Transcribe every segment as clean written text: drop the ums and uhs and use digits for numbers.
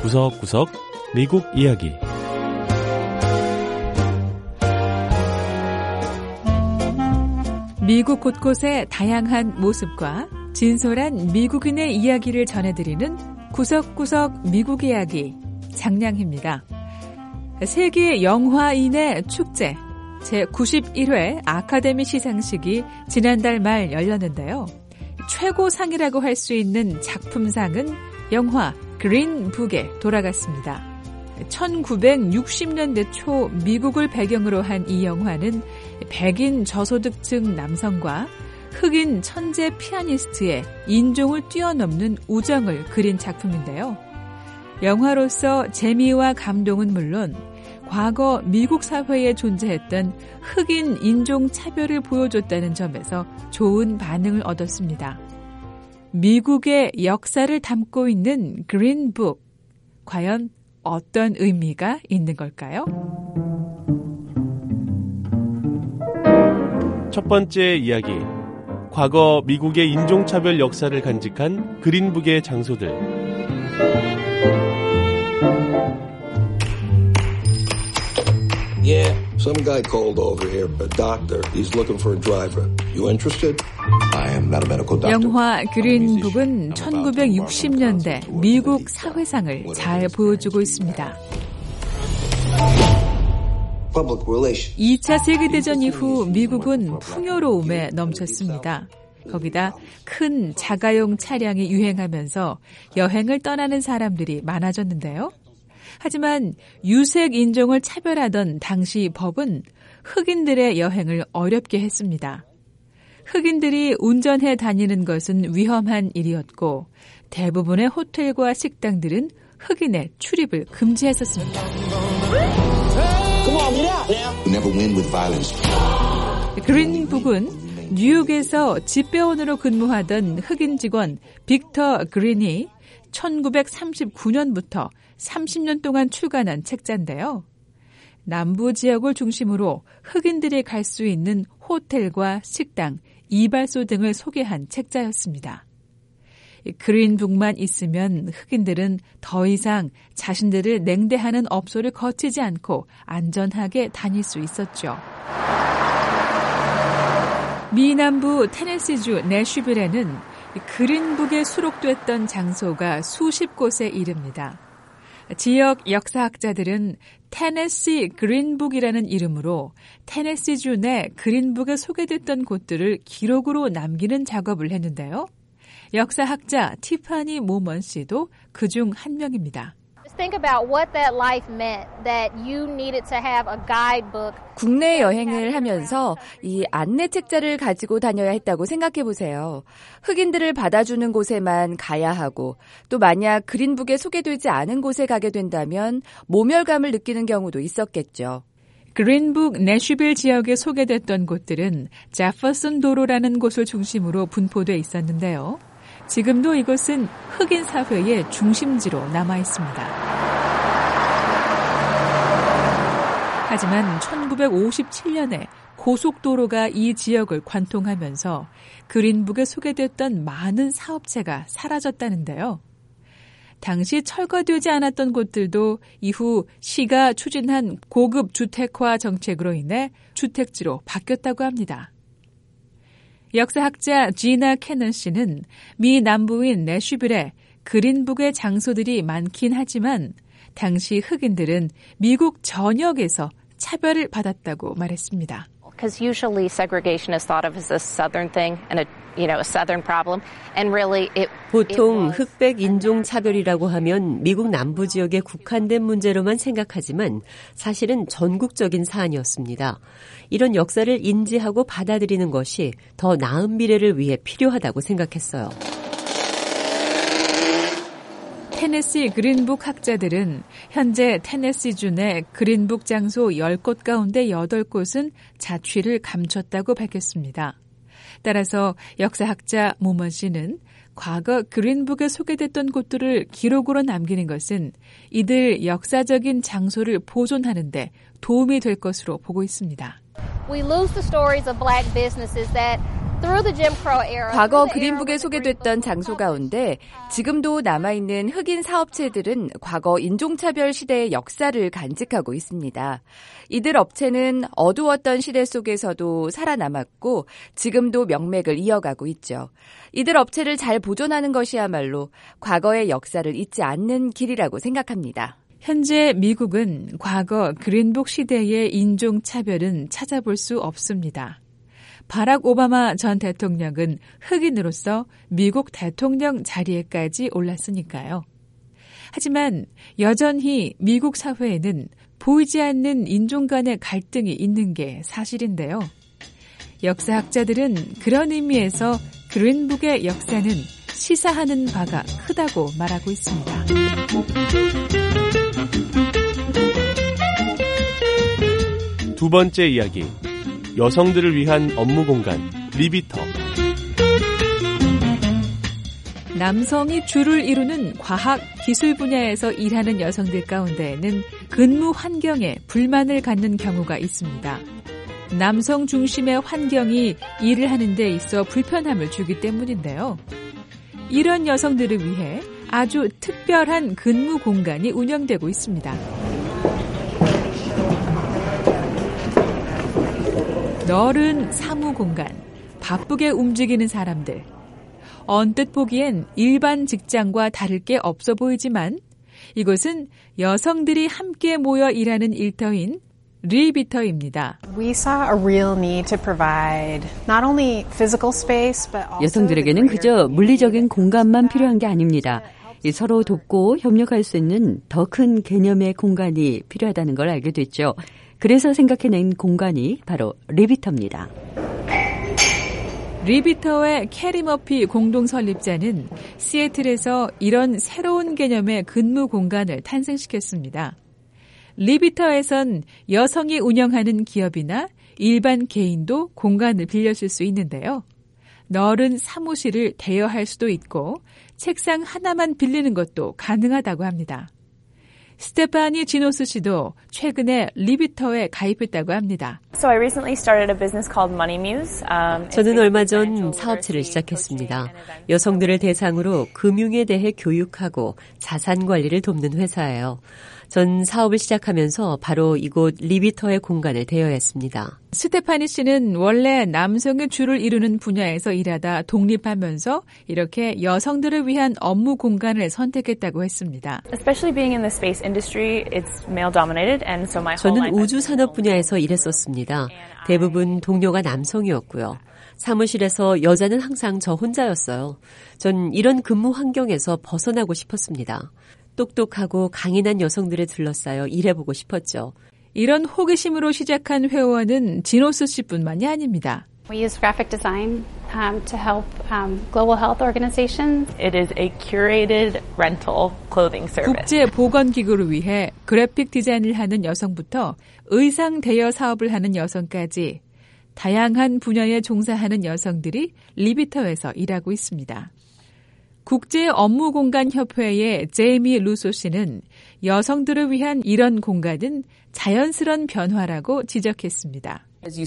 구석구석 미국 이야기. 미국 곳곳의 다양한 모습과 진솔한 미국인의 이야기를 전해드리는 구석구석 미국 이야기 장량희입니다. 세계 영화인의 축제 제91회 아카데미 시상식이 지난달 말 열렸는데요. 최고상이라고 할 수 있는 작품상은 영화 그린북에 돌아갔습니다. 1960년대 초 미국을 배경으로 한 이 영화는 백인 저소득층 남성과 흑인 천재 피아니스트의 인종을 뛰어넘는 우정을 그린 작품인데요. 영화로서 재미와 감동은 물론 과거 미국 사회에 존재했던 흑인 인종 차별을 보여줬다는 점에서 좋은 반응을 얻었습니다. 미국의 역사를 담고 있는 그린북, 과연 어떤 의미가 있는 걸까요? 첫 번째 이야기, 과거 미국의 인종차별 역사를 간직한 그린북의 장소들. Yeah, some guy called over here, a doctor. He's looking for a driver. You interested? I am not a medical doctor. 영화 그린북은 1960년대 미국 사회상을 잘 보여주고 있습니다. 2차 세계대전 이후 미국은 풍요로움에 넘쳤습니다. 거기다 큰 자가용 차량이 유행하면서 여행을 떠나는 사람들이 많아졌는데요. 하지만 유색 인종을 차별하던 당시 법은 흑인들의 여행을 어렵게 했습니다. 흑인들이 운전해 다니는 것은 위험한 일이었고 대부분의 호텔과 식당들은 흑인의 출입을 금지했었습니다. 그린북은 뉴욕에서 집배원으로 근무하던 흑인 직원 빅터 그린이 1939년부터 30년 동안 출간한 책자인데요. 남부 지역을 중심으로 흑인들이 갈 수 있는 호텔과 식당, 이발소 등을 소개한 책자였습니다. 그린북만 있으면 흑인들은 더 이상 자신들을 냉대하는 업소를 거치지 않고 안전하게 다닐 수 있었죠. 미 남부 테네시주 내슈빌에는 그린북에 수록됐던 장소가 수십 곳에 이릅니다. 지역 역사학자들은 테네시 그린북이라는 이름으로 테네시주 내 그린북에 소개됐던 곳들을 기록으로 남기는 작업을 했는데요. 역사학자 티파니 모먼 씨도 그중 한 명입니다. Think about what that life meant, that you needed to have a guidebook. 국내 여행을 하면서 이 안내 책자를 가지고 다녀야 했다고 생각해 보세요. 흑인들을 받아주는 곳에만 가야 하고 또 만약 그린북에 소개되지 않은 곳에 가게 된다면 모멸감을 느끼는 경우도 있었겠죠. 그린북 내슈빌 지역에 소개됐던 곳들은 제퍼슨 도로라는 곳을 중심으로 분포돼 있었는데요. 지금도 이곳은 흑인 사회의 중심지로 남아 있습니다. 하지만 1957년에 고속도로가 이 지역을 관통하면서 그린북에 소개됐던 많은 사업체가 사라졌다는데요. 당시 철거되지 않았던 곳들도 이후 시가 추진한 고급 주택화 정책으로 인해 주택지로 바뀌었다고 합니다. 역사학자 지나 캐넌 씨는 미 남부인 내슈빌에 그린북의 장소들이 많긴 하지만 당시 흑인들은 미국 전역에서 차별을 받았다고 말했습니다. Because usually segregation is thought of as a southern thing and a southern problem, and really 보통 흑백 인종 차별이라고 하면 미국 남부 지역에 국한된 문제로만 생각하지만 사실은 전국적인 사안이었습니다. 이런 역사를 인지하고 받아들이는 것이 더 나은 미래를 위해 필요하다고 생각했어요. 테네시 그린북 학자들은 현재 테네시주 내 그린북 장소 10곳 가운데 8곳은 자취를 감췄다고 밝혔습니다. 따라서 역사학자 모먼 씨는 과거 그린북에 소개됐던 곳들을 기록으로 남기는 것은 이들 역사적인 장소를 보존하는 데 도움이 될 것으로 보고 있습니다. We lose the stories of black businesses that 과거 그린북에 소개됐던 장소 가운데 지금도 남아있는 흑인 사업체들은 과거 인종차별 시대의 역사를 간직하고 있습니다. 이들 업체는 어두웠던 시대 속에서도 살아남았고 지금도 명맥을 이어가고 있죠. 이들 업체를 잘 보존하는 것이야말로 과거의 역사를 잊지 않는 길이라고 생각합니다. 현재 미국은 과거 그린북 시대의 인종차별은 찾아볼 수 없습니다. 바락 오바마 전 대통령은 흑인으로서 미국 대통령 자리에까지 올랐으니까요. 하지만 여전히 미국 사회에는 보이지 않는 인종 간의 갈등이 있는 게 사실인데요. 역사학자들은 그런 의미에서 그린북의 역사는 시사하는 바가 크다고 말하고 있습니다. 두 번째 이야기. 여성들을 위한 업무 공간, 리비터. 남성이 주를 이루는 과학, 기술 분야에서 일하는 여성들 가운데에는 근무 환경에 불만을 갖는 경우가 있습니다. 남성 중심의 환경이 일을 하는 데 있어 불편함을 주기 때문인데요. 이런 여성들을 위해 아주 특별한 근무 공간이 운영되고 있습니다. 넓은 사무 공간, 바쁘게 움직이는 사람들. 언뜻 보기엔 일반 직장과 다를 게 없어 보이지만 이곳은 여성들이 함께 모여 일하는 일터인 리비터입니다. 여성들에게는 그저 물리적인 공간만 필요한 게 아닙니다. 서로 돕고 협력할 수 있는 더 큰 개념의 공간이 필요하다는 걸 알게 됐죠. 그래서 생각해낸 공간이 바로 리비터입니다. 리비터의 캐리 머피 공동 설립자는 시애틀에서 이런 새로운 개념의 근무 공간을 탄생시켰습니다. 리비터에선 여성이 운영하는 기업이나 일반 개인도 공간을 빌려줄 수 있는데요. 넓은 사무실을 대여할 수도 있고 책상 하나만 빌리는 것도 가능하다고 합니다. 스테파니 지노스 씨도 최근에 리비터에 가입했다고 합니다. 저는 얼마 전 사업체를 시작했습니다. 여성들을 대상으로 금융에 대해 교육하고 자산 관리를 돕는 회사예요. 전 사업을 시작하면서 바로 이곳 리비터의 공간을 대여했습니다. 스테파니 씨는 원래 남성의 주를 이루는 분야에서 일하다 독립하면서 이렇게 여성들을 위한 업무 공간을 선택했다고 했습니다. 저는 우주 산업 분야에서 일했었습니다. 대부분 동료가 남성이었고요. 사무실에서 여자는 항상 저 혼자였어요. 전 이런 근무 환경에서 벗어나고 싶었습니다. 똑똑하고 강인한 여성들을 둘러싸여 일해보고 싶었죠. 이런 호기심으로 시작한 회원은 지노스 씨뿐만이 아닙니다. We use graphic design to help global health organizations. It is a curated rental clothing service. 국제보건기구를 위해 그래픽 디자인을 하는 여성부터 의상 대여 사업을 하는 여성까지 다양한 분야에 종사하는 여성들이 리비터에서 일하고 있습니다. 국제업무공간협회의 제이미 루소 씨는 여성들을 위한 이런 공간은 자연스러운 변화라고 지적했습니다.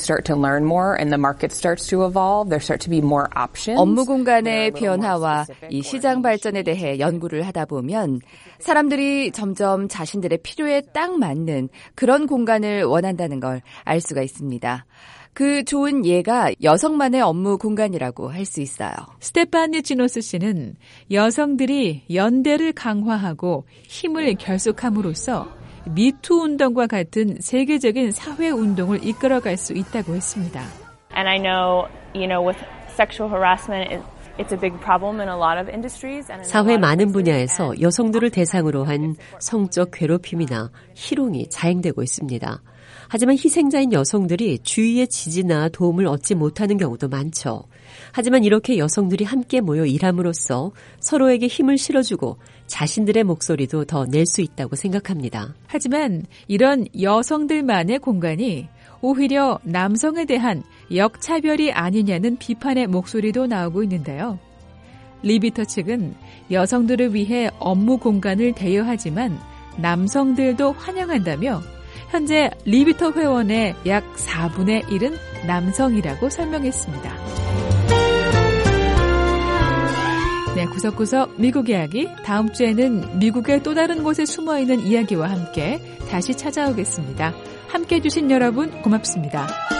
업무 공간의 변화와 이 시장 발전에 대해 연구를 하다 보면 사람들이 점점 자신들의 필요에 딱 맞는 그런 공간을 원한다는 걸 알 수가 있습니다. 그 좋은 예가 여성만의 업무 공간이라고 할 수 있어요. 스테파니 지노스 씨는 여성들이 연대를 강화하고 힘을 결속함으로써 미투 운동과 같은 세계적인 사회 운동을 이끌어갈 수 있다고 했습니다. And I know, with sexual harassment, it's a big problem in a lot of industries. 사회 많은 분야에서 여성들을 대상으로 한 성적 괴롭힘이나 희롱이 자행되고 있습니다. 하지만 희생자인 여성들이 주위의 지지나 도움을 얻지 못하는 경우도 많죠. 하지만 이렇게 여성들이 함께 모여 일함으로써 서로에게 힘을 실어주고 자신들의 목소리도 더 낼 수 있다고 생각합니다. 하지만 이런 여성들만의 공간이 오히려 남성에 대한 역차별이 아니냐는 비판의 목소리도 나오고 있는데요. 리비터 측은 여성들을 위해 업무 공간을 대여하지만 남성들도 환영한다며 현재 리비터 회원의 약 4분의 1은 남성이라고 설명했습니다. 네, 구석구석 미국 이야기. 다음 주에는 미국의 또 다른 곳에 숨어있는 이야기와 함께 다시 찾아오겠습니다. 함께해 주신 여러분 고맙습니다.